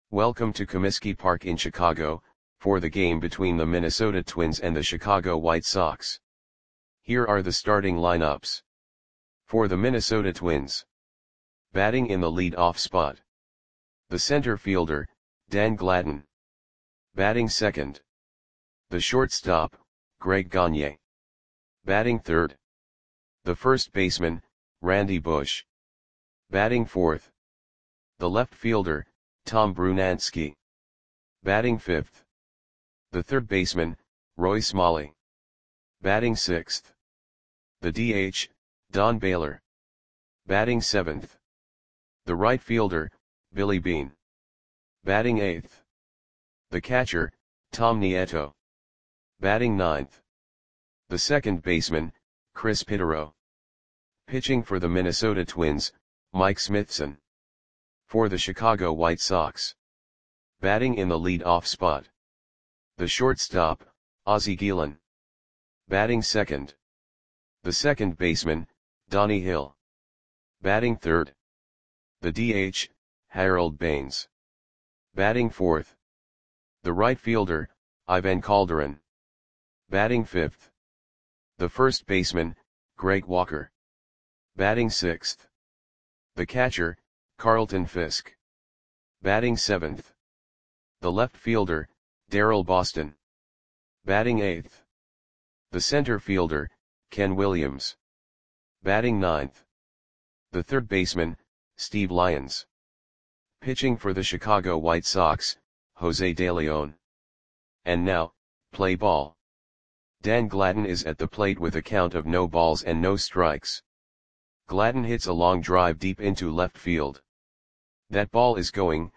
Welcome to Comiskey Park in Chicago, for the game between the Minnesota Twins and the Chicago White Sox. Here are the starting lineups. For the Minnesota Twins. Batting in the lead-off spot. The center fielder, Dan Gladden. Batting second. The shortstop, Greg Gagne. Batting third. The first baseman, Randy Bush. Batting fourth. The left fielder, Tom Brunansky. Batting fifth. The third baseman, Roy Smalley. Batting sixth. The DH, Don Baylor. Batting seventh. The right fielder, Billy Beane. Batting eighth. The catcher, Tom Nieto. Batting ninth. The second baseman, Chris Pitero. Pitching for the Minnesota Twins, Mike Smithson. For the Chicago White Sox. Batting in the lead-off spot. The shortstop, Ozzie Guillen. Batting second. The second baseman, Donnie Hill. Batting third. The DH, Harold Baines. Batting fourth. The right fielder, Ivan Calderon. Batting fifth. The first baseman, Greg Walker. Batting sixth. The catcher, Carlton Fisk. Batting seventh. The left fielder, Darrell Boston. Batting eighth. The center fielder, Ken Williams. Batting ninth. The third baseman, Steve Lyons. Pitching for the Chicago White Sox, Jose De Leon. And now, play ball. Dan Gladden is at the plate with a count of no balls and no strikes. Gladden hits a long drive deep into left field. That ball is gone.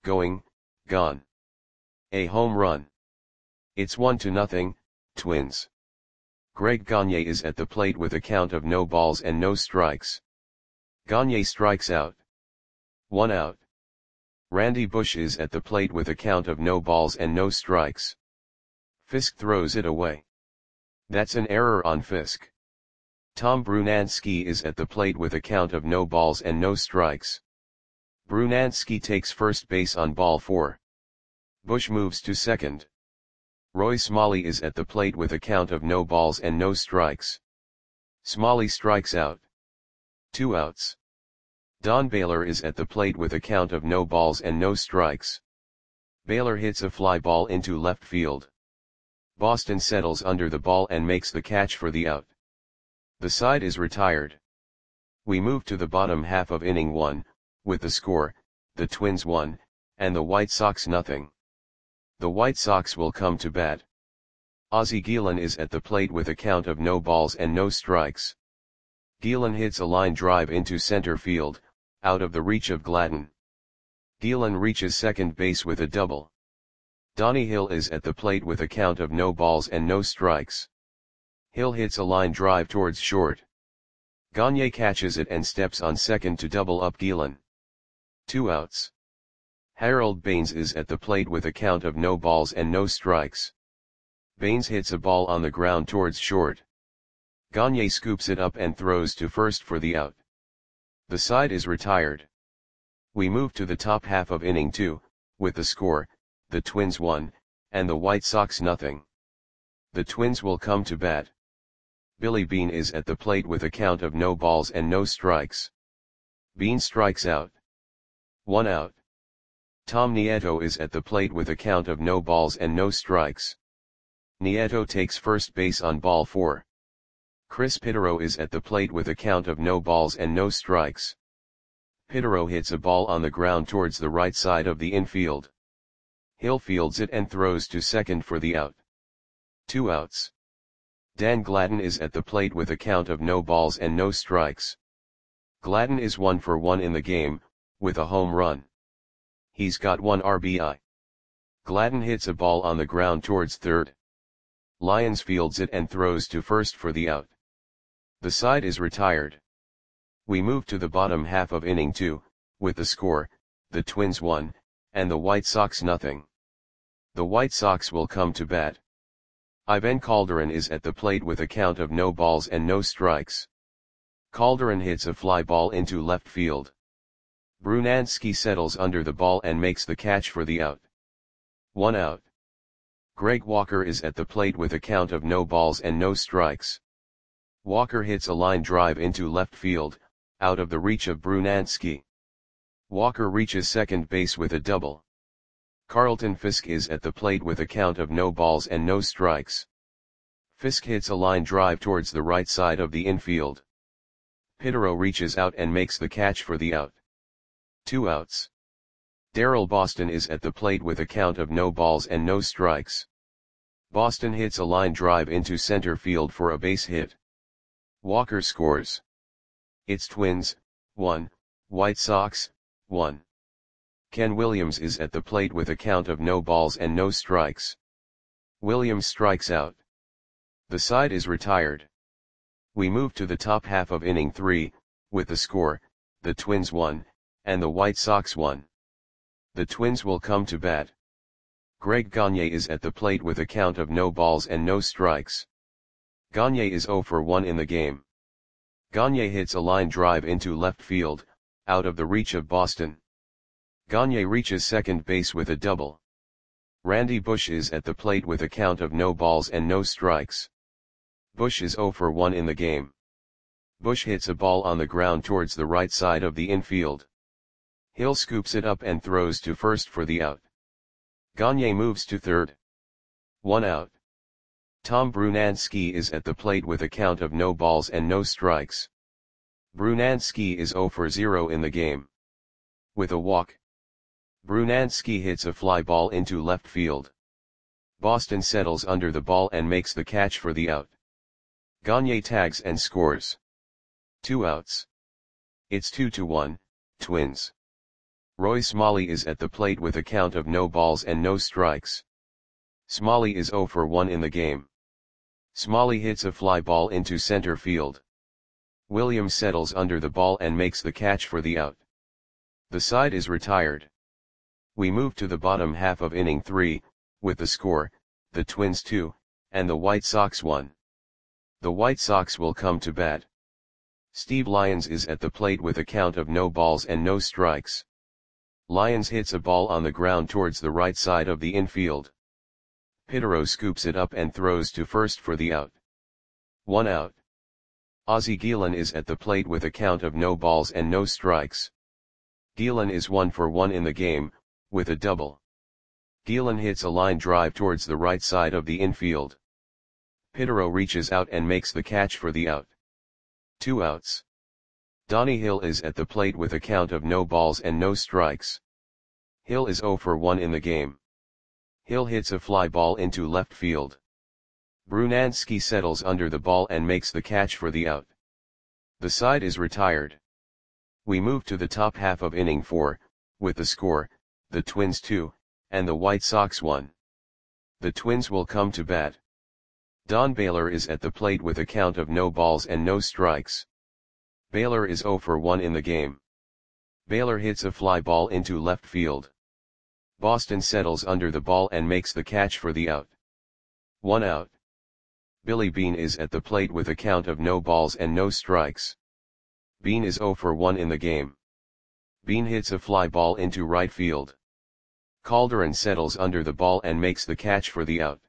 A home run. It's 1-0, Twins. Greg Gagne is at the plate with a count of no balls and no strikes. Gagne strikes out. 1 out. Randy Bush is at the plate with a count of no balls and no strikes. Fisk throws it away. That's an error on Fisk. Tom Brunansky is at the plate with a count of no balls and no strikes. Brunansky takes first base on ball 4. Bush moves to second. Roy Smalley is at the plate with a count of no balls and no strikes. Smalley strikes out. 2 outs. Don Baylor is at the plate with a count of no balls and no strikes. Baylor hits a fly ball into left field. Boston settles under the ball and makes the catch for the out. The side is retired. We move to the bottom half of inning 1, with the score, the Twins 1, and the White Sox 0. The White Sox will come to bat. Ozzie Guillen is at the plate with a count of no balls and no strikes. Guillen hits a line drive into center field, out of the reach of Gladden. Guillen reaches second base with a double. Donnie Hill is at the plate with a count of no balls and no strikes. Hill hits a line drive towards short. Gagne catches it and steps on second to double up Guillen. 2 outs. Harold Baines is at the plate with a count of no balls and no strikes. Baines hits a ball on the ground towards short. Gagne scoops it up and throws to first for the out. The side is retired. We move to the top half of inning 2, with the score, the Twins 1, and the White Sox 0. The Twins will come to bat. Billy Beane is at the plate with a count of no balls and no strikes. Beane strikes out. 1 out. Tom Nieto is at the plate with a count of no balls and no strikes. Nieto takes first base on ball 4. Chris Pitero is at the plate with a count of no balls and no strikes. Pitero hits a ball on the ground towards the right side of the infield. Hill fields it and throws to second for the out. 2 outs. Dan Gladden is at the plate with a count of no balls and no strikes. Gladden is 1 for 1 in the game, with a home run. He's got 1 RBI. Gladden hits a ball on the ground towards third. Lyons fields it and throws to first for the out. The side is retired. We move to the bottom half of inning 2, with the score, the Twins 1, and the White Sox 0. The White Sox will come to bat. Ivan Calderon is at the plate with a count of no balls and no strikes. Calderon hits a fly ball into left field. Brunansky settles under the ball and makes the catch for the out. 1 out. Greg Walker is at the plate with a count of no balls and no strikes. Walker hits a line drive into left field, out of the reach of Brunansky. Walker reaches second base with a double. Carlton Fisk is at the plate with a count of no balls and no strikes. Fisk hits a line drive towards the right side of the infield. Pitero reaches out and makes the catch for the out. 2 outs. Darrell Boston is at the plate with a count of no balls and no strikes. Boston hits a line drive into center field for a base hit. Walker scores. It's Twins, 1, White Sox, 1. Ken Williams is at the plate with a count of no balls and no strikes. Williams strikes out. The side is retired. We move to the top half of inning 3, with the score, the Twins 1, and the White Sox 1. The Twins will come to bat. Greg Gagne is at the plate with a count of no balls and no strikes. Gagne is 0 for 1 in the game. Gagne hits a line drive into left field, out of the reach of Boston. Gagne reaches second base with a double. Randy Bush is at the plate with a count of no balls and no strikes. Bush is 0 for 1 in the game. Bush hits a ball on the ground towards the right side of the infield. Hill scoops it up and throws to first for the out. Gagne moves to third. 1 out. Tom Brunansky is at the plate with a count of no balls and no strikes. Brunansky is 0 for 0 in the game. With a walk, Brunansky hits a fly ball into left field. Boston settles under the ball and makes the catch for the out. Gagne tags and scores. 2 outs. It's 2-1, Twins. Roy Smalley is at the plate with a count of no balls and no strikes. Smalley is 0 for 1 in the game. Smalley hits a fly ball into center field. Williams settles under the ball and makes the catch for the out. The side is retired. We move to the bottom half of inning 3, with the score, the Twins 2, and the White Sox 1. The White Sox will come to bat. Steve Lyons is at the plate with a count of no balls and no strikes. Lyons hits a ball on the ground towards the right side of the infield. Pitero scoops it up and throws to first for the out. 1 out. Ozzie Guillen is at the plate with a count of no balls and no strikes. Guillen is 1 for 1 in the game, with a double. Guillen hits a line drive towards the right side of the infield. Pitero reaches out and makes the catch for the out. 2 outs. Donnie Hill is at the plate with a count of no balls and no strikes. Hill is 0 for 1 in the game. Hill hits a fly ball into left field. Brunansky settles under the ball and makes the catch for the out. The side is retired. We move to the top half of inning 4, with the score, the Twins 2, and the White Sox 1. The Twins will come to bat. Don Baylor is at the plate with a count of no balls and no strikes. Baylor is 0 for 1 in the game. Baylor hits a fly ball into left field. Boston settles under the ball and makes the catch for the out. 1 out. Billy Beane is at the plate with a count of no balls and no strikes. Beane is 0 for 1 in the game. Beane hits a fly ball into right field. Calderon settles under the ball and makes the catch for the out.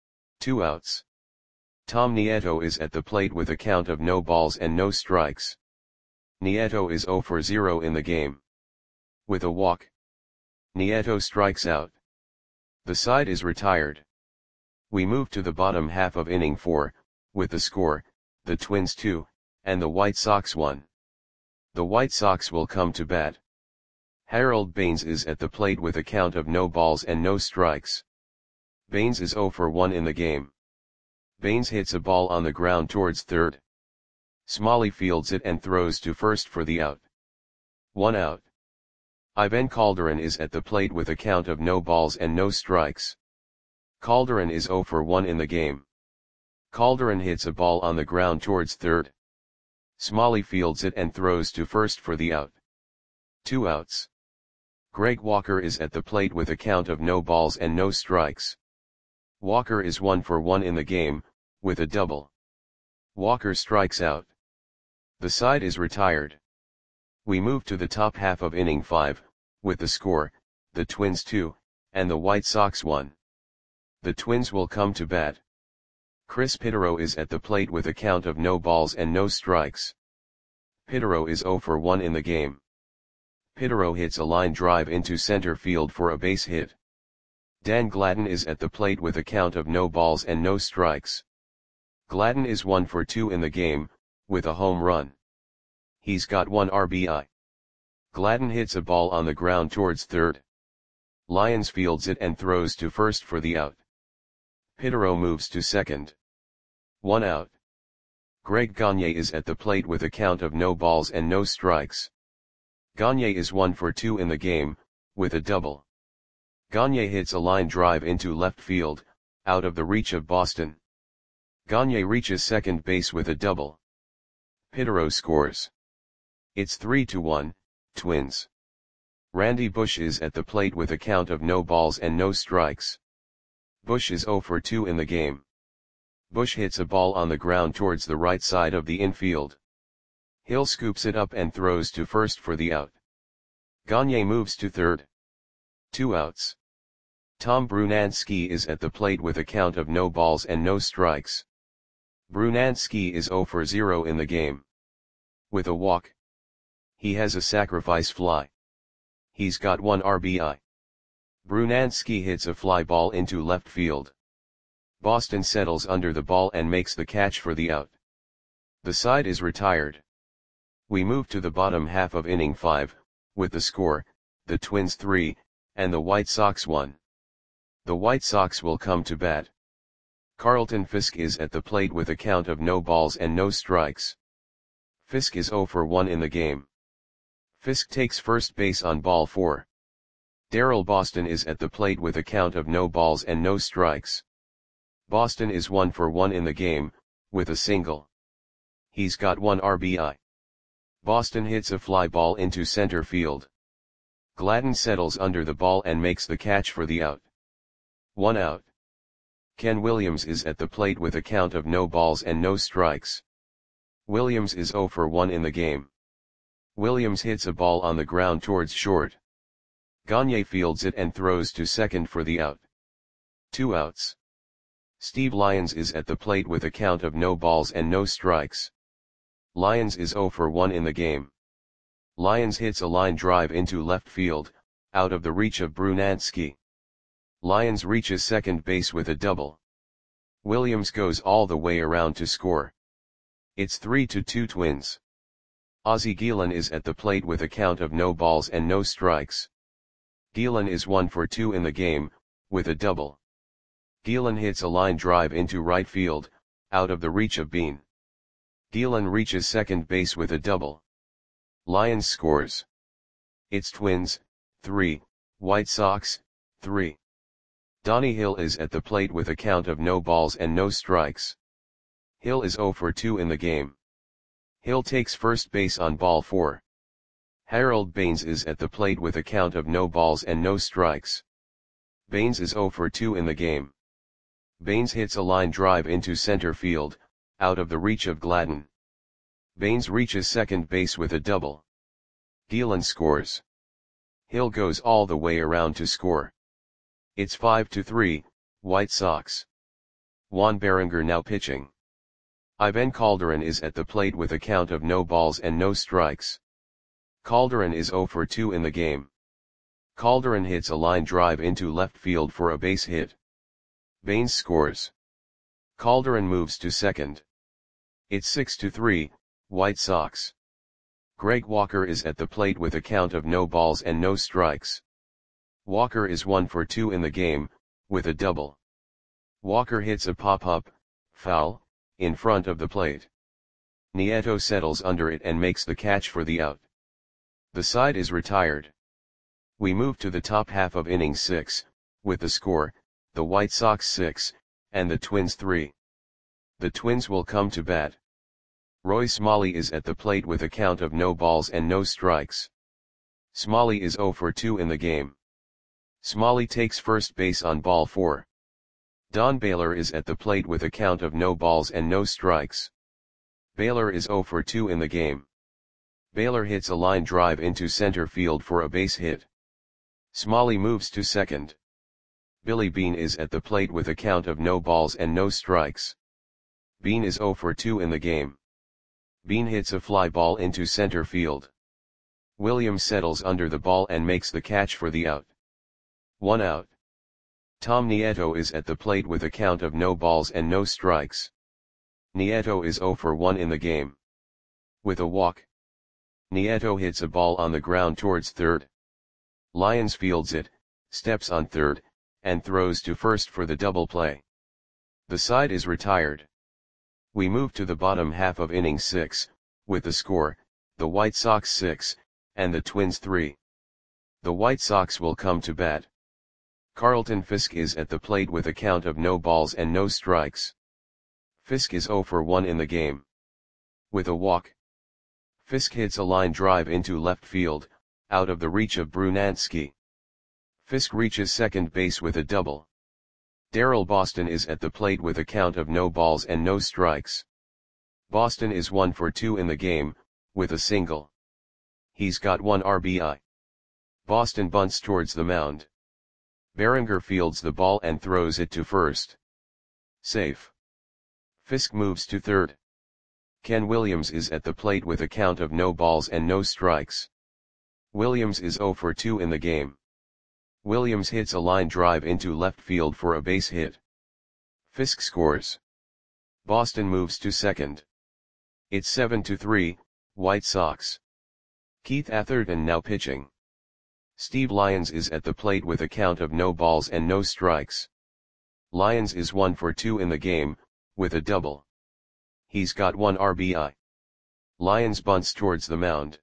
2 outs. Tom Nieto is at the plate with a count of no balls and no strikes. Nieto is 0 for 0 in the game. With a walk, Nieto strikes out. The side is retired. We move to the bottom half of inning 4, with the score, the Twins 2, and the White Sox 1. The White Sox will come to bat. Harold Baines is at the plate with a count of no balls and no strikes. Baines is 0 for 1 in the game. Baines hits a ball on the ground towards third. Smalley fields it and throws to first for the out. 1 out. Ivan Calderon is at the plate with a count of no balls and no strikes. Calderon is 0 for 1 in the game. Calderon hits a ball on the ground towards third. Smalley fields it and throws to first for the out. 2 outs. Greg Walker is at the plate with a count of no balls and no strikes. Walker is 1 for 1 in the game, with a double. Walker strikes out. The side is retired. We move to the top half of inning 5, with the score, the Twins 2, and the White Sox 1. The Twins will come to bat. Chris Pittero is at the plate with a count of no balls and no strikes. Pittero is 0 for 1 in the game. Pittero hits a line drive into center field for a base hit. Dan Gladden is at the plate with a count of no balls and no strikes. Gladden is 1 for 2 in the game, with a home run. He's got 1 RBI. Gladden hits a ball on the ground towards third. Lyons fields it and throws to first for the out. Pittero moves to second. 1 out. Greg Gagne is at the plate with a count of no balls and no strikes. Gagne is 1 for 2 in the game, with a double. Gagne hits a line drive into left field, out of the reach of Boston. Gagne reaches second base with a double. Pittero scores. It's 3-1, Twins. Randy Bush is at the plate with a count of no balls and no strikes. Bush is 0 for 2 in the game. Bush hits a ball on the ground towards the right side of the infield. Hill scoops it up and throws to first for the out. Gagne moves to third. 2 outs. Tom Brunansky is at the plate with a count of no balls and no strikes. Brunansky is 0 for 0 in the game. With a walk. He has a sacrifice fly. He's got 1 RBI. Brunansky hits a fly ball into left field. Boston settles under the ball and makes the catch for the out. The side is retired. We move to the bottom half of inning 5, with the score, the Twins 3, and the White Sox 1. The White Sox will come to bat. Carlton Fisk is at the plate with a count of no balls and no strikes. Fisk is 0 for 1 in the game. Fisk takes first base on ball 4. Darrell Boston is at the plate with a count of no balls and no strikes. Boston is 1 for 1 in the game, with a single. He's got 1 RBI. Boston hits a fly ball into center field. Gladden settles under the ball and makes the catch for the out. 1 out. Ken Williams is at the plate with a count of no balls and no strikes. Williams is 0 for 1 in the game. Williams hits a ball on the ground towards short. Gagne fields it and throws to second for the out. 2 outs. Steve Lyons is at the plate with a count of no balls and no strikes. Lyons is 0 for 1 in the game. Lyons hits a line drive into left field, out of the reach of Brunansky. Lyons reaches second base with a double. Williams goes all the way around to score. It's 3-2 Twins. Ozzie Guillen is at the plate with a count of no balls and no strikes. Guillen is 1 for 2 in the game, with a double. Guillen hits a line drive into right field, out of the reach of Bean. Guillen reaches second base with a double. Lyons scores. It's Twins, 3, White Sox, 3. Donnie Hill is at the plate with a count of no balls and no strikes. Hill is 0 for 2 in the game. Hill takes first base on ball 4. Harold Baines is at the plate with a count of no balls and no strikes. Baines is 0 for 2 in the game. Baines hits a line drive into center field, out of the reach of Gladden. Baines reaches second base with a double. Guillen scores. Hill goes all the way around to score. It's 5-3, White Sox. Juan Berenger now pitching. Ivan Calderon is at the plate with a count of no balls and no strikes. Calderon is 0 for 2 in the game. Calderon hits a line drive into left field for a base hit. Baines scores. Calderon moves to second. It's 6-3, White Sox. Greg Walker is at the plate with a count of no balls and no strikes. Walker is 1 for 2 in the game, with a double. Walker hits a pop-up, foul, in front of the plate. Nieto settles under it and makes the catch for the out. The side is retired. We move to the top half of inning 6, with the score, the White Sox 6, and the Twins 3. The Twins will come to bat. Roy Smalley is at the plate with a count of no balls and no strikes. Smalley is 0 for 2 in the game. Smalley takes first base on ball 4. Don Baylor is at the plate with a count of no balls and no strikes. Baylor is 0 for 2 in the game. Baylor hits a line drive into center field for a base hit. Smalley moves to second. Billy Beane is at the plate with a count of no balls and no strikes. Beane is 0 for 2 in the game. Beane hits a fly ball into center field. Williams settles under the ball and makes the catch for the out. 1 out. Tom Nieto is at the plate with a count of no balls and no strikes. Nieto is 0 for 1 in the game. With a walk, Nieto hits a ball on the ground towards third. Lyons fields it, steps on third, and throws to first for the double play. The side is retired. We move to the bottom half of inning 6, with the score, the White Sox 6, and the Twins 3. The White Sox will come to bat. Carlton Fisk is at the plate with a count of no balls and no strikes. Fisk is 0 for 1 in the game. With a walk, Fisk hits a line drive into left field, out of the reach of Brunansky. Fisk reaches second base with a double. Darrell Boston is at the plate with a count of no balls and no strikes. Boston is 1 for 2 in the game, with a single. He's got 1 RBI. Boston bunts towards the mound. Berenger fields the ball and throws it to first. Safe. Fisk moves to third. Ken Williams is at the plate with a count of no balls and no strikes. Williams is 0 for 2 in the game. Williams hits a line drive into left field for a base hit. Fisk scores. Boston moves to second. It's 7-3, White Sox. Keith Atherton now pitching. Steve Lyons is at the plate with a count of no balls and no strikes. Lyons is 1 for 2 in the game, with a double. He's got 1 RBI. Lyons bunts towards the mound.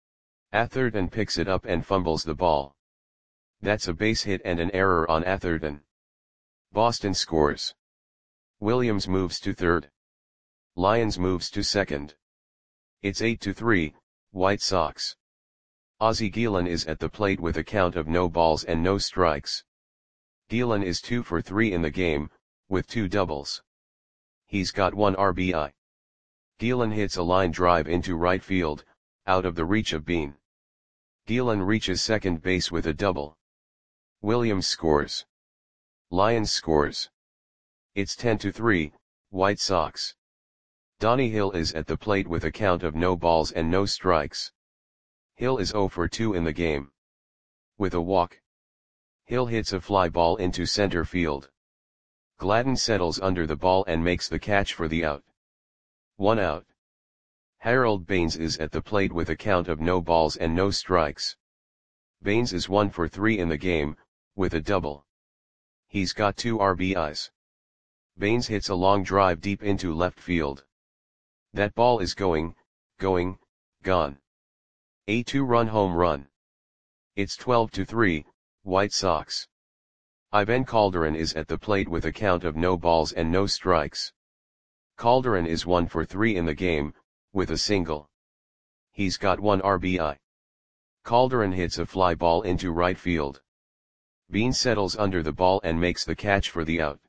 Atherton picks it up and fumbles the ball. That's a base hit and an error on Atherton. Boston scores. Williams moves to third. Lyons moves to second. It's 8-3, White Sox. Ozzie Guillen is at the plate with a count of no balls and no strikes. Guillen is 2 for 3 in the game, with 2 doubles. He's got 1 RBI. Guillen hits a line drive into right field, out of the reach of Beane. Guillen reaches second base with a double. Williams scores. Lyons scores. It's 10-3, White Sox. Donnie Hill is at the plate with a count of no balls and no strikes. Hill is 0 for 2 in the game. With a walk, Hill hits a fly ball into center field. Gladden settles under the ball and makes the catch for the out. 1 out. Harold Baines is at the plate with a count of no balls and no strikes. Baines is 1 for 3 in the game, with a double. He's got 2 RBIs. Baines hits a long drive deep into left field. That ball is going, gone. A 2-run home run. It's 12-3, White Sox. Ivan Calderon is at the plate with a count of no balls and no strikes. Calderon is 1 for 3 in the game, with a single. He's got 1 RBI. Calderon hits a fly ball into right field. Beane settles under the ball and makes the catch for the out.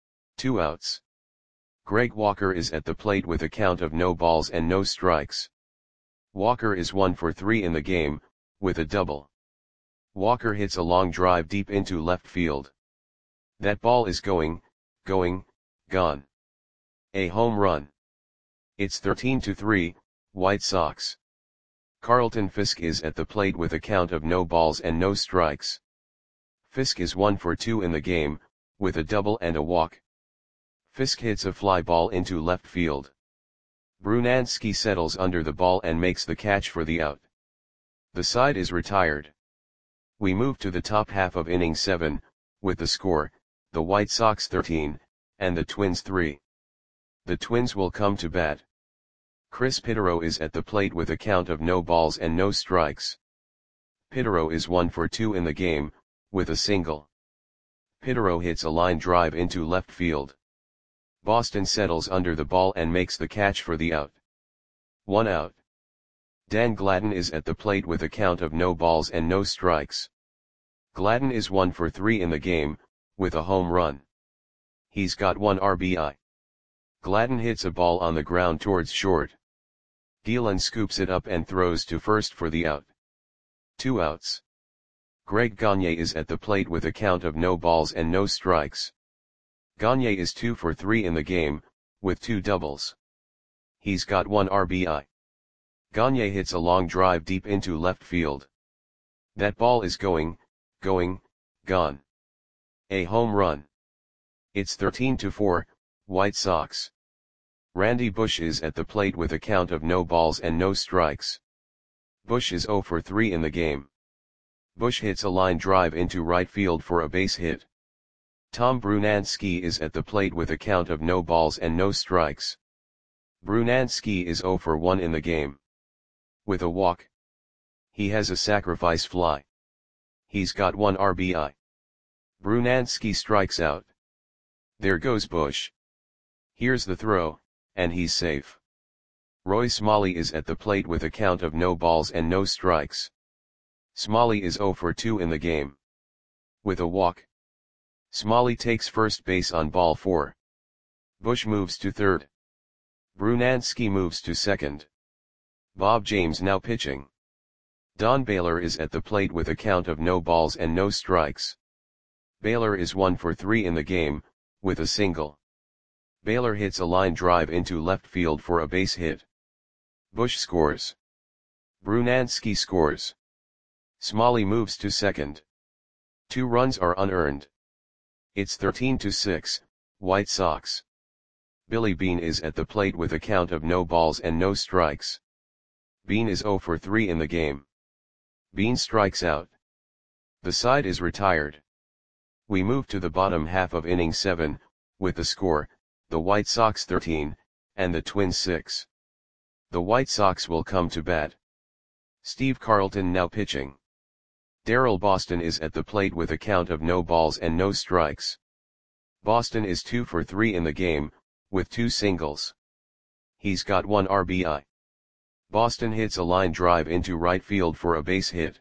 2 outs. Greg Walker is at the plate with a count of no balls and no strikes. Walker is 1 for 3 in the game, with a double. Walker hits a long drive deep into left field. That ball is going, gone. A home run. It's 13-3, White Sox. Carlton Fisk is at the plate with a count of no balls and no strikes. Fisk is 1 for 2 in the game, with a double and a walk. Fisk hits a fly ball into left field. Brunansky settles under the ball and makes the catch for the out. The side is retired. We move to the top half of inning 7, with the score, the White Sox 13, and the Twins 3. The Twins will come to bat. Chris Pitero is at the plate with a count of no balls and no strikes. Pitero is 1 for 2 in the game, with a single. Pitero hits a line drive into left field. Boston settles under the ball and makes the catch for the out. 1 out. Dan Gladden is at the plate with a count of no balls and no strikes. Gladden is 1 for 3 in the game, with a home run. He's got 1 RBI. Gladden hits a ball on the ground towards short. Gielan scoops it up and throws to first for the out. 2 outs. Greg Gagne is at the plate with a count of no balls and no strikes. Gagne is 2 for 3 in the game, with 2 doubles. He's got 1 RBI. Gagne hits a long drive deep into left field. That ball is going, gone. A home run. It's 13-4, White Sox. Randy Bush is at the plate with a count of no balls and no strikes. Bush is 0 for 3 in the game. Bush hits a line drive into right field for a base hit. Tom Brunansky is at the plate with a count of no balls and no strikes. Brunansky is 0 for 1 in the game. With a walk. He has a sacrifice fly. He's got 1 RBI. Brunansky strikes out. There goes Bush. Here's the throw, and he's safe. Roy Smalley is at the plate with a count of no balls and no strikes. Smalley is 0 for 2 in the game. With a walk. Smalley takes first base on ball 4. Bush moves to third. Brunansky moves to second. Bob James now pitching. Don Baylor is at the plate with a count of no balls and no strikes. Baylor is 1 for 3 in the game, with a single. Baylor hits a line drive into left field for a base hit. Bush scores. Brunansky scores. Smalley moves to second. 2 runs are unearned. It's 13-6, White Sox. Billy Beane is at the plate with a count of no balls and no strikes. Beane is 0 for 3 in the game. Beane strikes out. The side is retired. We move to the bottom half of inning 7, with the score, the White Sox 13, and the Twins 6. The White Sox will come to bat. Steve Carlton now pitching. Darrell Boston is at the plate with a count of no balls and no strikes. Boston is 2 for 3 in the game, with 2 singles. He's got 1 RBI. Boston hits a line drive into right field for a base hit.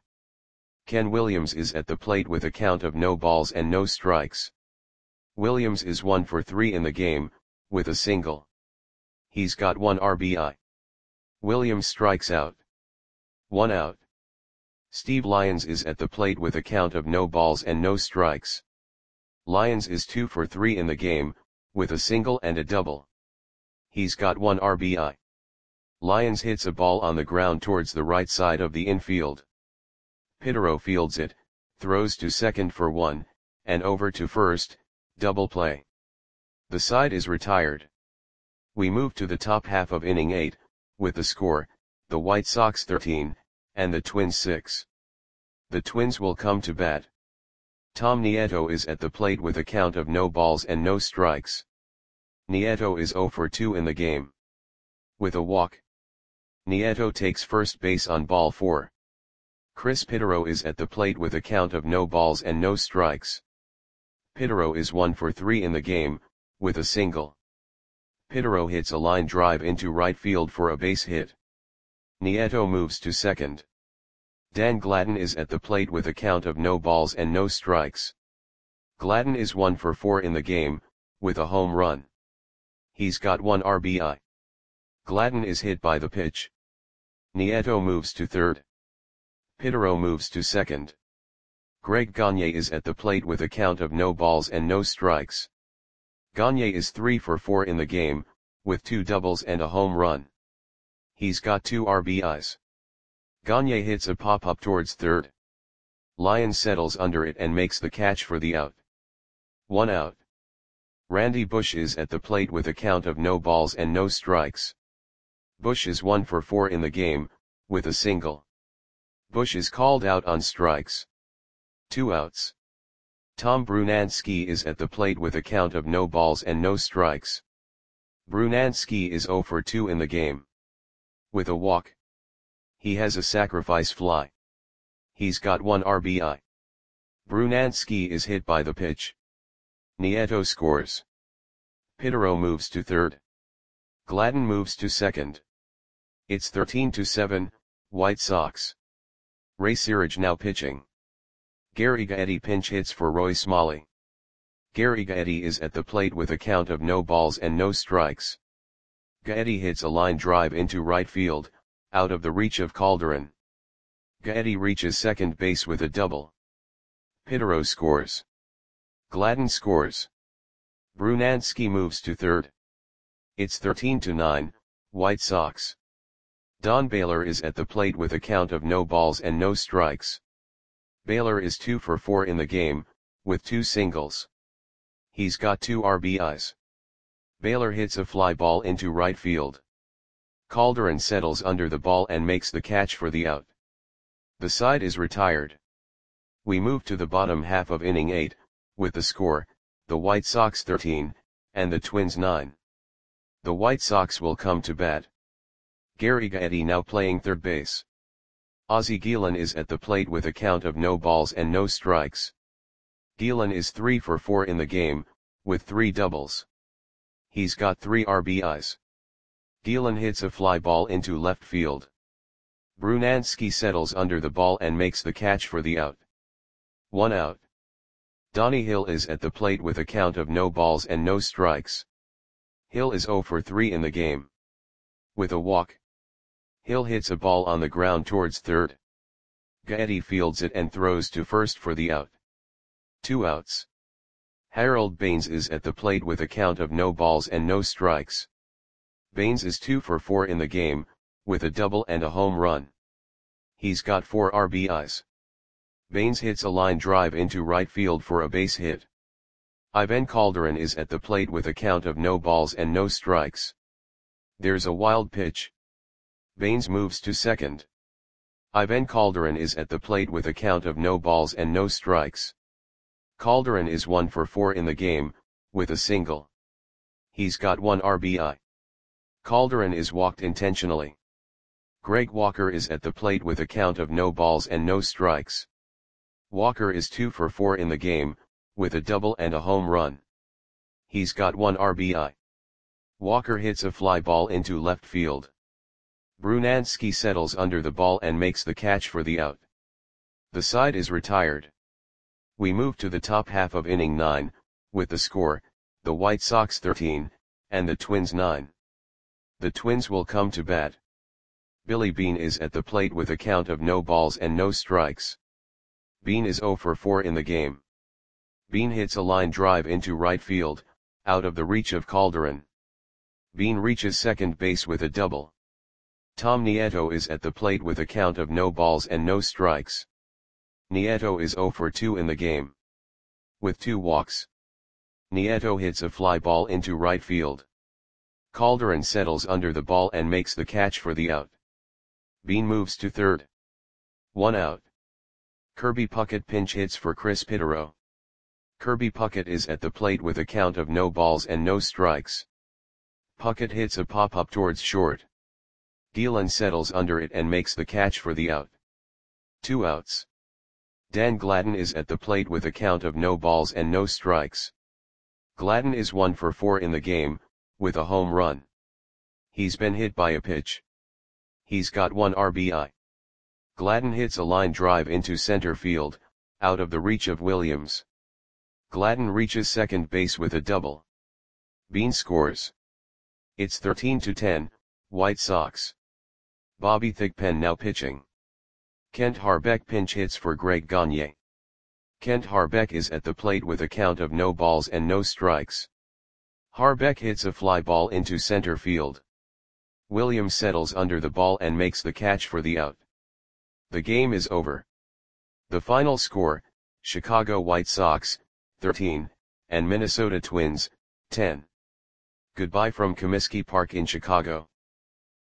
Ken Williams is at the plate with a count of no balls and no strikes. Williams is 1 for 3 in the game, with a single. He's got 1 RBI. Williams strikes out. 1 out. Steve Lyons is at the plate with a count of no balls and no strikes. Lyons is 2 for 3 in the game, with a single and a double. He's got 1 RBI. Lyons hits a ball on the ground towards the right side of the infield. Pitero fields it, throws to second for 1, and over to first, double play. The side is retired. We move to the top half of inning 8, with the score, the White Sox 13, and the Twins 6. The Twins will come to bat. Tom Nieto is at the plate with a count of no balls and no strikes. Nieto is 0 for 2 in the game. With a walk. Nieto takes first base on ball 4. Chris Pitero is at the plate with a count of no balls and no strikes. Pitero is 1 for 3 in the game, with a single. Pitero hits a line drive into right field for a base hit. Nieto moves to second. Dan Gladden is at the plate with a count of no balls and no strikes. Gladden is 1 for 4 in the game, with a home run. He's got 1 RBI. Gladden is hit by the pitch. Nieto moves to third. Pitero moves to second. Greg Gagne is at the plate with a count of no balls and no strikes. Gagne is 3 for 4 in the game, with 2 doubles and a home run. He's got 2 RBIs. Gagne hits a pop-up towards third. Lyons settles under it and makes the catch for the out. 1 out. Randy Bush is at the plate with a count of no balls and no strikes. Bush is 1 for 4 in the game, with a single. Bush is called out on strikes. 2 outs. Tom Brunansky is at the plate with a count of no balls and no strikes. Brunansky is 0 for 2 in the game. With a walk. He has a sacrifice fly. He's got 1 RBI. Brunansky is hit by the pitch. Nieto scores. Pitero moves to third. Gladden moves to second. It's 13-7, White Sox. Ray Searage now pitching. Gary Gaetti pinch hits for Roy Smalley. Gary Gaetti is at the plate with a count of no balls and no strikes. Gaetti hits a line drive into right field, out of the reach of Calderon. Gaetti reaches second base with a double. Pitero scores. Gladden scores. Brunansky moves to third. It's 13-9, White Sox. Don Baylor is at the plate with a count of no balls and no strikes. Baylor is 2 for 4 in the game, with 2 singles. He's got 2 RBIs. Baylor hits a fly ball into right field. Calderon settles under the ball and makes the catch for the out. The side is retired. We move to the bottom half of inning 8, with the score, the White Sox 13, and the Twins 9. The White Sox will come to bat. Gary Gaetti now playing third base. Ozzie Guillen is at the plate with a count of no balls and no strikes. Guillen is 3 for 4 in the game, with 3 doubles. He's got 3 RBIs. Guillen hits a fly ball into left field. Brunansky settles under the ball and makes the catch for the out. 1 out. Donnie Hill is at the plate with a count of no balls and no strikes. Hill is 0 for 3 in the game. With a walk, Hill hits a ball on the ground towards third. Gaetti fields it and throws to first for the out. 2 outs. Harold Baines is at the plate with a count of no balls and no strikes. Baines is 2 for 4 in the game, with a double and a home run. He's got 4 RBIs. Baines hits a line drive into right field for a base hit. Ivan Calderon is at the plate with a count of no balls and no strikes. There's a wild pitch. Baines moves to second. Ivan Calderon is at the plate with a count of no balls and no strikes. Calderon is 1 for 4 in the game, with a single. He's got 1 RBI. Calderon is walked intentionally. Greg Walker is at the plate with a count of no balls and no strikes. Walker is 2 for 4 in the game, with a double and a home run. He's got 1 RBI. Walker hits a fly ball into left field. Brunansky settles under the ball and makes the catch for the out. The side is retired. We move to the top half of inning 9, with the score, the White Sox 13, and the Twins 9. The Twins will come to bat. Billy Beane is at the plate with a count of no balls and no strikes. Beane is 0 for 4 in the game. Beane hits a line drive into right field, out of the reach of Calderon. Beane reaches second base with a double. Tom Nieto is at the plate with a count of no balls and no strikes. Nieto is 0 for 2 in the game. With 2 walks. Nieto hits a fly ball into right field. Calderon settles under the ball and makes the catch for the out. Beane moves to third. 1 out. Kirby Puckett pinch hits for Chris Pitero. Kirby Puckett is at the plate with a count of no balls and no strikes. Puckett hits a pop-up towards short. Guillen settles under it and makes the catch for the out. 2 outs. Dan Gladden is at the plate with a count of no balls and no strikes. Gladden is 1 for 4 in the game, with a home run. He's been hit by a pitch. He's got 1 RBI. Gladden hits a line drive into center field, out of the reach of Williams. Gladden reaches second base with a double. Beane scores. It's 13-10, White Sox. Bobby Thigpen now pitching. Kent Harbeck pinch hits for Greg Gagne. Kent Harbeck is at the plate with a count of no balls and no strikes. Harbeck hits a fly ball into center field. Williams settles under the ball and makes the catch for the out. The game is over. The final score, Chicago White Sox, 13, and Minnesota Twins, 10. Goodbye from Comiskey Park in Chicago.